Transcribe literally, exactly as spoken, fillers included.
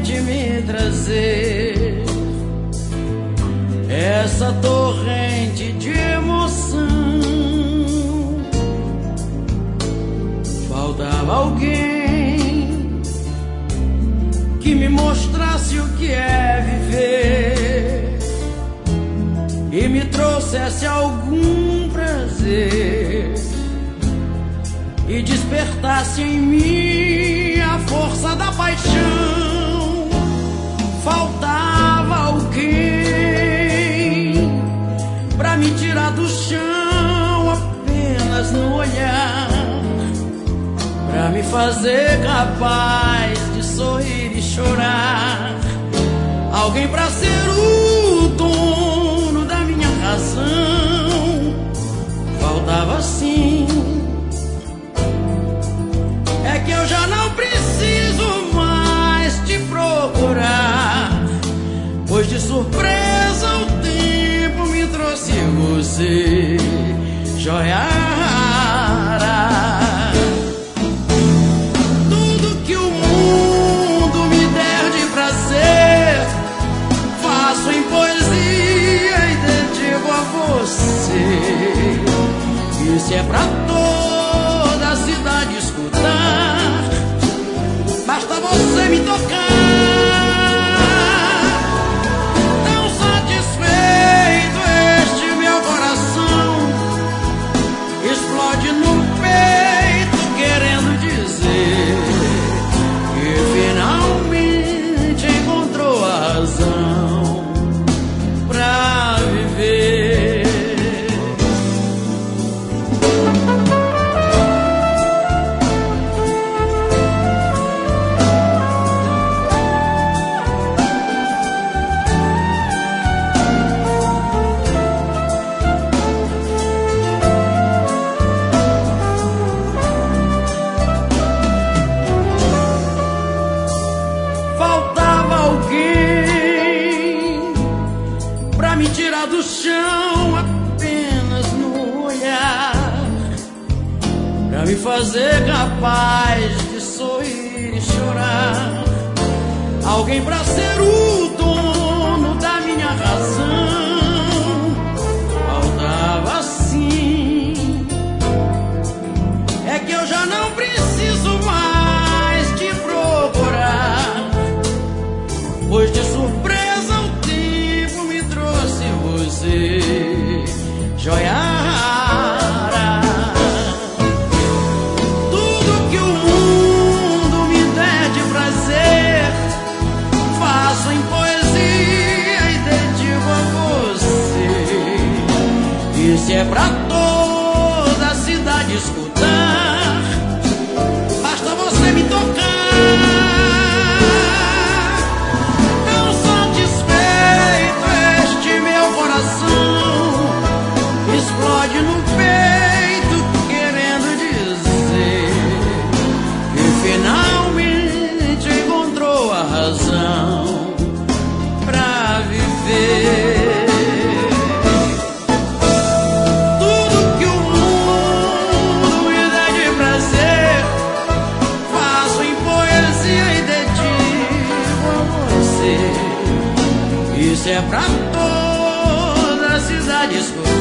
novamente me trazer essa torrente de emoção. Faltava alguém que me mostrasse o que é viver e me trouxesse algum prazer e despertasse em mim a força da paixão. Faltava alguém pra me tirar do chão apenas no olhar, pra me fazer capaz de sorrir e chorar. Alguém pra ser o dono da minha razão. Faltava sim. É que eu já não preciso mais te procurar, pois de surpresa o tempo me trouxe você, joia rara. Tudo que o mundo me der de prazer, faço em poesia e dedico a você. Isso é pra toda a cidade escutar, basta você me tocar. Tão satisfeito este meu coração explode no peito querendo dizer que finalmente encontrou a razão pra viver. Me tirar do chão apenas no olhar, pra me fazer capaz de sorrir e chorar. Alguém pra ser o dono da minha razão. Faltava sim. É que eu já não preciso mais te procurar, pois de surpresa você, joia rara. Tudo que o mundo me der de prazer, faço em poesia e dedico a você. Isso é pra toda a cidade escutar, basta você me tocar. Explode no peito querendo dizer que finalmente encontrou a razão pra viver. Tudo que o mundo me der de prazer, faço em poesia e dedico a você. Isso é pra toda a cidade escutar,